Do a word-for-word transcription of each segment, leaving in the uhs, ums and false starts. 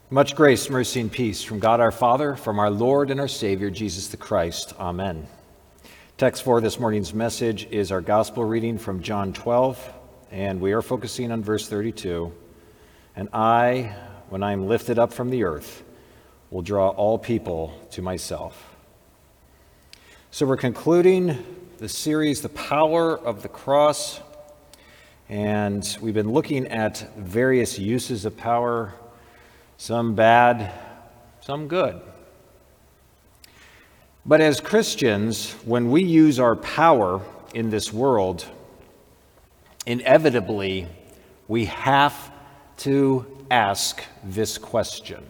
Much grace, mercy, and peace from God our Father, from our Lord and our Savior, Jesus the Christ. Amen. Text for this morning's message is our gospel reading from John twelve, and we are focusing on verse thirty-two. And I, when I am lifted up from the earth, will draw all people to myself. So we're concluding the series, The Power of the Cross, and we've been looking at various uses of power, some bad, some good. But as Christians, when we use our power in this world, inevitably we have to ask this question.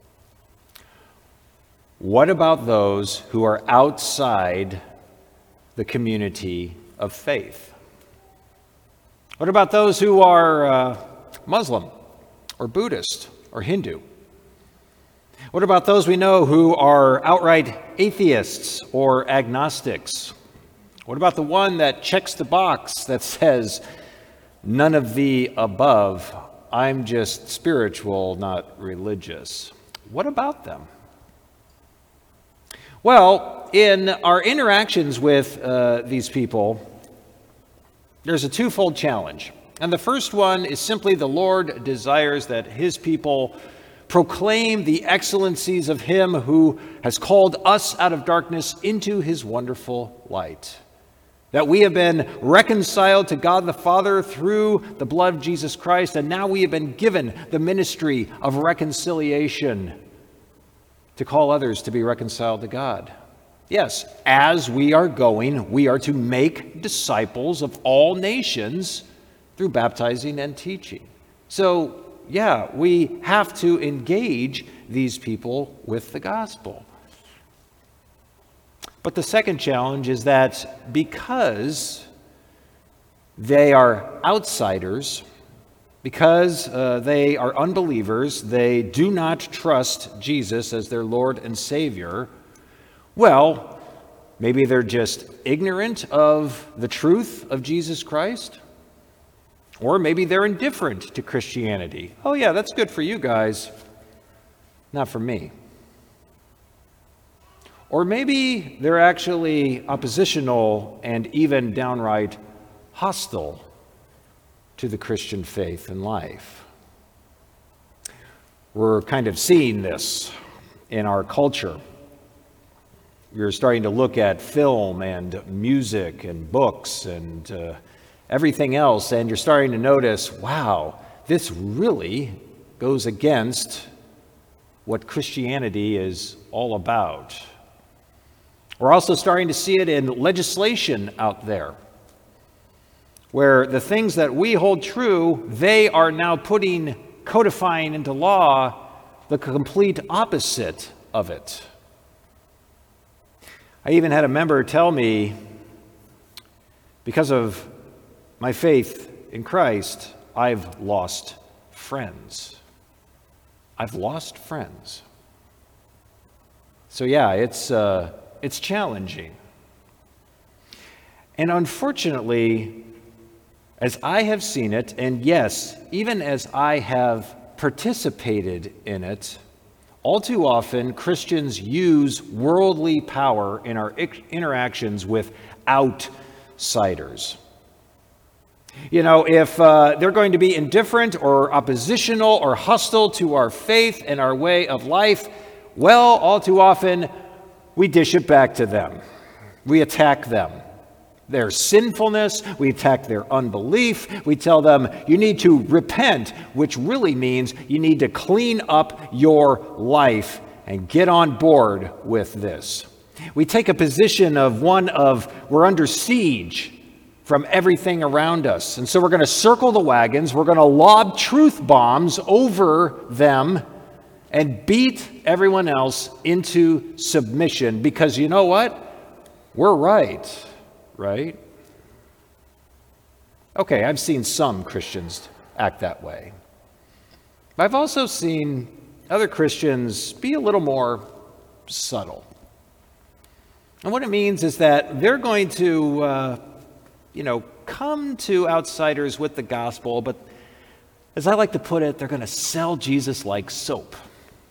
What about those who are outside the community of faith? What about those who are uh, Muslim or Buddhist or Hindu? What about those we know who are outright atheists or agnostics? What about the one that checks the box that says, none of the above, I'm just spiritual, not religious? What about them? Well, in our interactions with uh, these people, there's a twofold challenge. And the first one is simply the Lord desires that his people proclaim the excellencies of him who has called us out of darkness into his wonderful light. That we have been reconciled to God the Father through the blood of Jesus Christ, and now we have been given the ministry of reconciliation to call others to be reconciled to God. Yes, as we are going, we are to make disciples of all nations through baptizing and teaching. So, yeah, we have to engage these people with the gospel. But the second challenge is that because they are outsiders, because uh, they are unbelievers, they do not trust Jesus as their Lord and Savior, well, maybe they're just ignorant of the truth of Jesus Christ. Or maybe they're indifferent to Christianity. Oh yeah, that's good for you guys, not for me. Or maybe they're actually oppositional and even downright hostile to the Christian faith and life. We're kind of seeing this in our culture. We're starting to look at film and music and books and uh, everything else, and you're starting to notice, wow, this really goes against what Christianity is all about. We're also starting to see it in legislation out there, where the things that we hold true, they are now putting, codifying into law the complete opposite of it. I even had a member tell me, because of my faith in Christ, I've lost friends. I've lost friends. So yeah, it's uh, it's challenging. And unfortunately, as I have seen it, and yes, even as I have participated in it, all too often Christians use worldly power in our interactions with outsiders. You know, if uh, they're going to be indifferent or oppositional or hostile to our faith and our way of life, well, all too often, we dish it back to them. We attack them. Their sinfulness, we attack their unbelief. We tell them, you need to repent, which really means you need to clean up your life and get on board with this. We take a position of one of, we're under siege from everything around us. And so we're going to circle the wagons, we're going to lob truth bombs over them and beat everyone else into submission because you know what? We're right, right? Okay, I've seen some Christians act that way. But I've also seen other Christians be a little more subtle. And what it means is that they're going to uh, you know, come to outsiders with the gospel, but as I like to put it, they're going to sell Jesus like soap.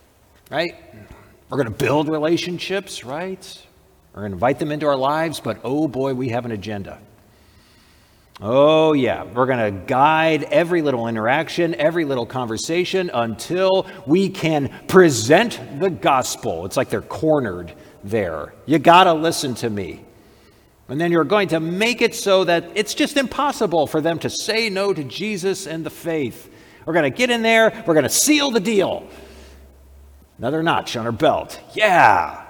right? We're going to build relationships, right? We're going to invite them into our lives, but oh boy, we have an agenda. Oh yeah, we're going to guide every little interaction, every little conversation until we can present the gospel. It's like they're cornered there. You got to listen to me. And then you're going to make it so that it's just impossible for them to say no to Jesus and the faith. We're going to get in there. We're going to seal the deal. Another notch on our belt. Yeah.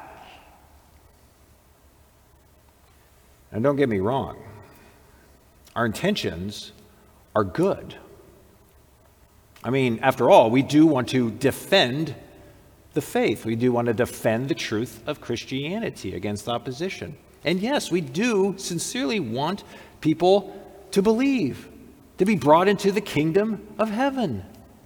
And don't get me wrong. Our intentions are good. I mean, after all, we do want to defend the faith. We do want to defend the truth of Christianity against opposition. And yes, we do sincerely want people to believe, to be brought into the kingdom of heaven.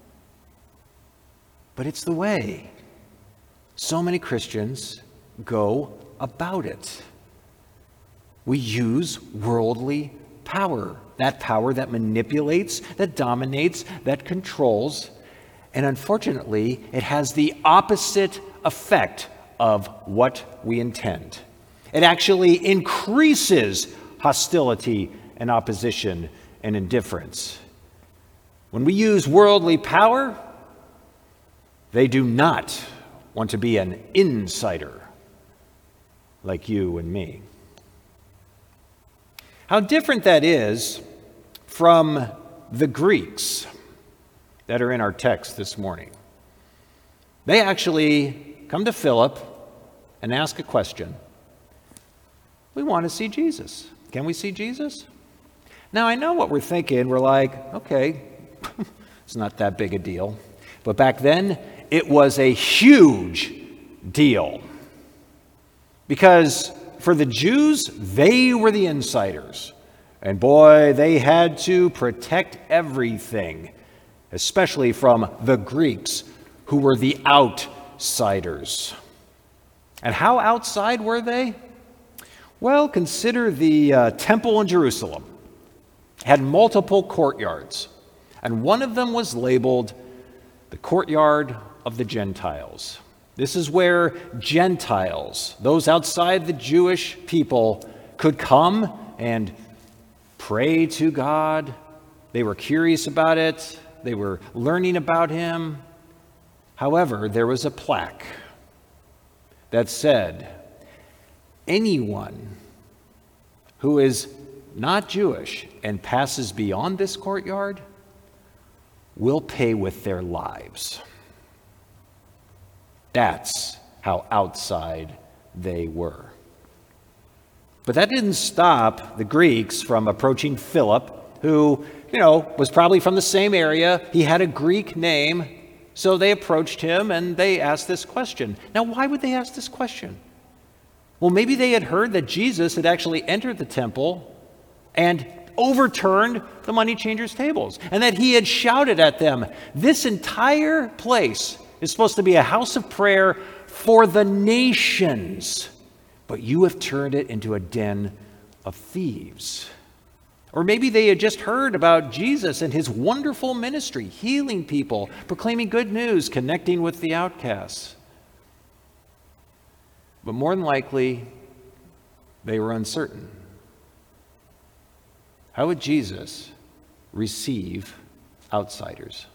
But it's the way so many Christians go about it. We use worldly power, that power that manipulates, that dominates, that controls. And unfortunately, it has the opposite effect of what we intend. It actually increases hostility and opposition and indifference. When we use worldly power, they do not want to be an insider like you and me. How different that is from the Greeks that are in our text this morning. They actually come to Philip and ask a question. We want to see Jesus. Can we see Jesus? Now, I know what we're thinking. We're like, okay, it's not that big a deal. But back then, it was a huge deal. Because for the Jews, they were the insiders. And boy, they had to protect everything, especially from the Greeks, who were the outsiders. And how outside were they? Well, consider the uh, temple in Jerusalem. It had multiple courtyards, and one of them was labeled the courtyard of the Gentiles. This is where Gentiles, those outside the Jewish people, could come and pray to God. They were curious about it. They were learning about him. However, there was a plaque that said, anyone who is not Jewish and passes beyond this courtyard will pay with their lives. That's how outside they were. But that didn't stop the Greeks from approaching Philip, who, you know, was probably from the same area. He had a Greek name, so they approached him and they asked this question. Now, why would they ask this question? Well, maybe they had heard that Jesus had actually entered the temple and overturned the money changers' tables, and that he had shouted at them, "This entire place is supposed to be a house of prayer for the nations, but you have turned it into a den of thieves." Or maybe they had just heard about Jesus and his wonderful ministry, healing people, proclaiming good news, connecting with the outcasts. But more than likely, they were uncertain. How would Jesus receive outsiders?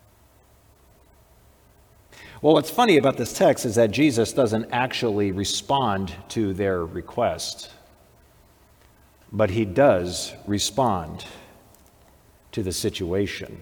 Well, what's funny about this text is that Jesus doesn't actually respond to their request, but he does respond to the situation.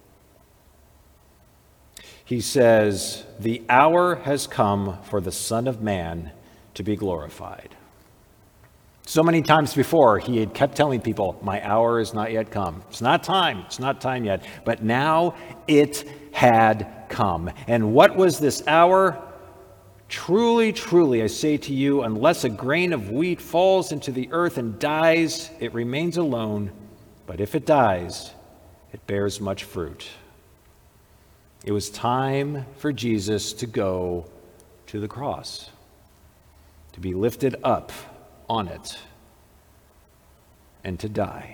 He says, "The hour has come for the Son of Man to be glorified." So many times before, he had kept telling people, my hour is not yet come. It's not time. It's not time yet. But now it had come. And what was this hour? Truly, truly, I say to you, unless a grain of wheat falls into the earth and dies, it remains alone. But if it dies, it bears much fruit. It was time for Jesus to go to the cross, to be lifted up on it, and to die.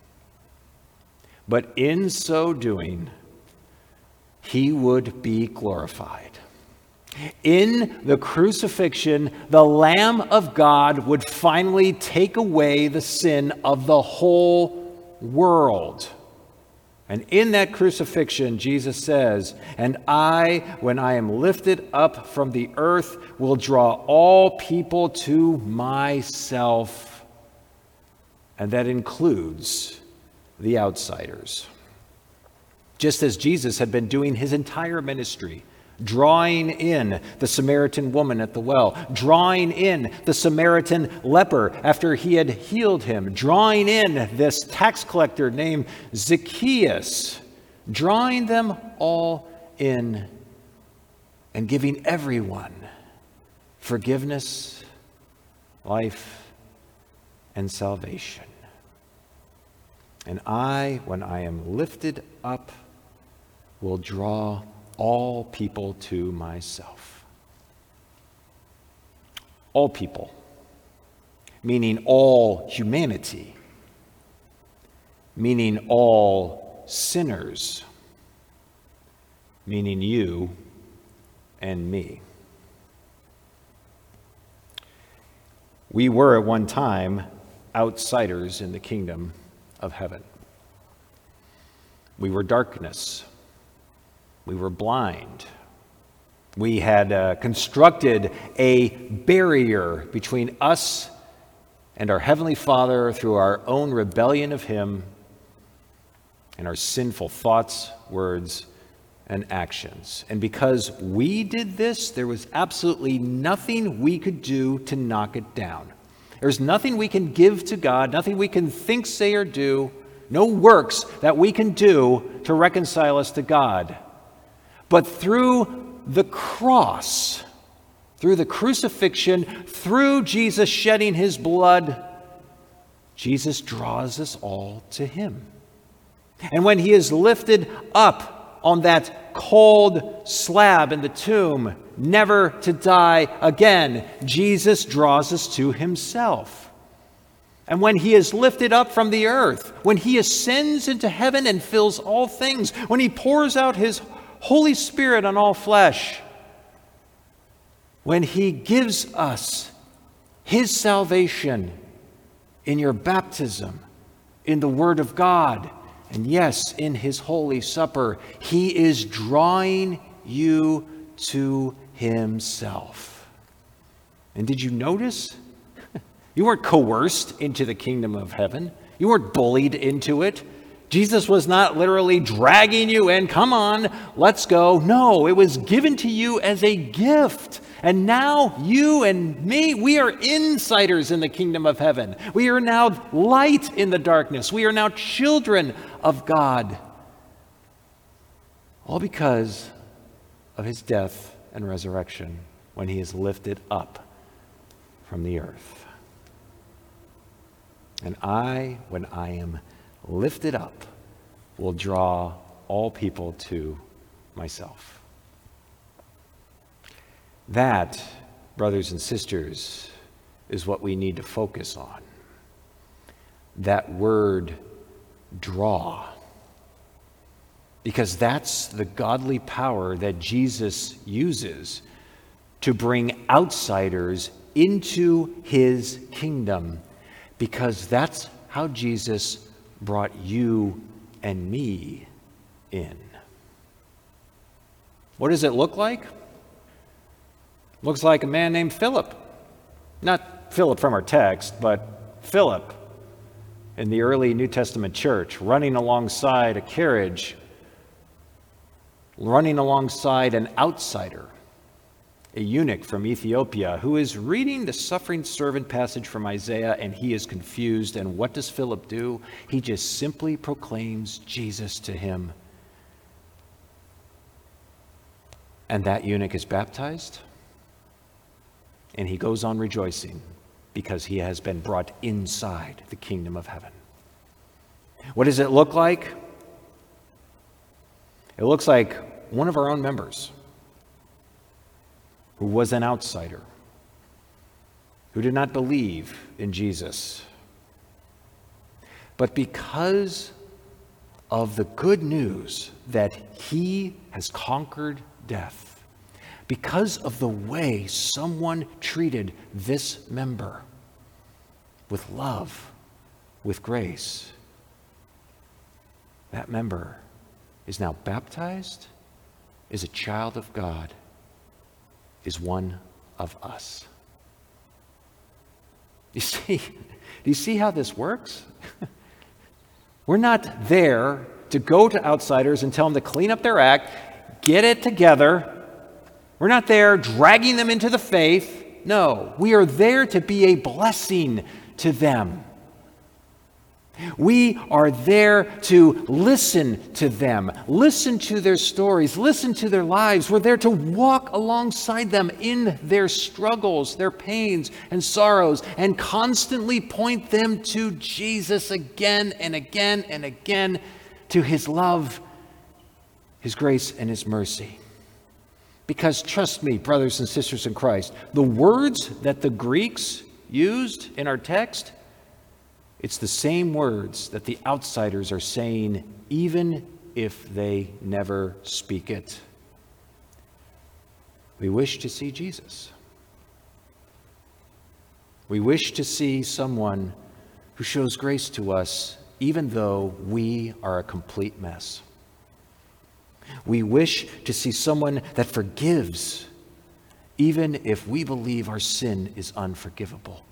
But in so doing, he would be glorified. In the crucifixion, the Lamb of God would finally take away the sin of the whole world. And in that crucifixion, Jesus says, "And I, when I am lifted up from the earth, will draw all people to myself." And that includes the outsiders. Just as Jesus had been doing his entire ministry, drawing in the Samaritan woman at the well, drawing in the Samaritan leper after he had healed him, drawing in this tax collector named Zacchaeus, drawing them all in and giving everyone forgiveness, life, and salvation. And I, when I am lifted up, will draw all people to myself. All people, meaning all humanity, meaning all sinners, meaning you and me. We were at one time outsiders in the kingdom of heaven. We were darkness. We were blind. We had uh, constructed a barrier between us and our Heavenly Father through our own rebellion of Him and our sinful thoughts, words, and actions. And because we did this, there was absolutely nothing we could do to knock it down. There's nothing we can give to God, nothing we can think, say, or do, no works that we can do to reconcile us to God. But through the cross, through the crucifixion, through Jesus shedding his blood, Jesus draws us all to him. And when he is lifted up on that cold slab in the tomb, never to die again, Jesus draws us to himself. And when he is lifted up from the earth, when he ascends into heaven and fills all things, when he pours out his Holy Spirit on all flesh, when he gives us his salvation in your baptism, in the Word of God, and yes, in his Holy Supper, he is drawing you to himself. And did you notice? You weren't coerced into the kingdom of heaven. You weren't bullied into it. Jesus was not literally dragging you in. Come on, let's go. No, it was given to you as a gift. And now you and me, we are insiders in the kingdom of heaven. We are now light in the darkness. We are now children of God. All because of his death and resurrection when he is lifted up from the earth. And I, when I am lifted up, will draw all people to myself. That, brothers and sisters, is what we need to focus on. That word, draw. Because that's the godly power that Jesus uses to bring outsiders into his kingdom. Because that's how Jesus brought you and me in. What does it look like? Looks like a man named Philip. Not Philip from our text, but Philip in the early New Testament church, running alongside a carriage, running alongside an outsider, a eunuch from Ethiopia, who is reading the suffering servant passage from Isaiah, and he is confused. And what does Philip do? He just simply proclaims Jesus to him. And that eunuch is baptized, and he goes on rejoicing because he has been brought inside the kingdom of heaven. What does it look like? It looks like one of our own members who was an outsider, who did not believe in Jesus. But because of the good news that he has conquered death, because of the way someone treated this member with love, with grace. That member is now baptized, is a child of God, is one of us. You see, do you see how this works? We're not there to go to outsiders and tell them to clean up their act, get it together. We're not there dragging them into the faith. No, we are there to be a blessing to them. We are there to listen to them, listen to their stories, listen to their lives. We're there to walk alongside them in their struggles, their pains and sorrows, and constantly point them to Jesus again and again and again, to his love, his grace, and his mercy. Because trust me, brothers and sisters in Christ, the words that the Greeks used in our text, it's the same words that the outsiders are saying, even if they never speak it. We wish to see Jesus. We wish to see someone who shows grace to us, even though we are a complete mess. We wish to see someone that forgives, even if we believe our sin is unforgivable.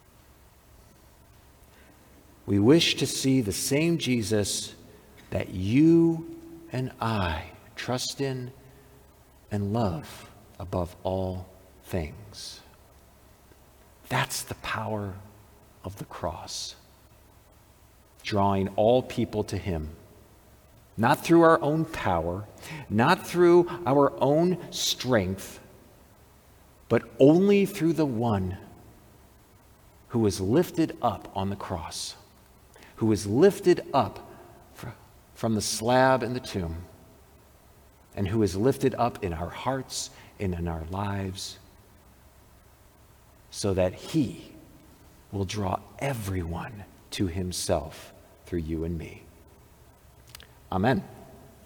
We wish to see the same Jesus that you and I trust in and love above all things. That's the power of the cross, drawing all people to him, not through our own power, not through our own strength, but only through the one who was lifted up on the cross, who was lifted up from the slab in the tomb, and who is lifted up in our hearts and in our lives, so that he will draw everyone to himself through you and me. Amen.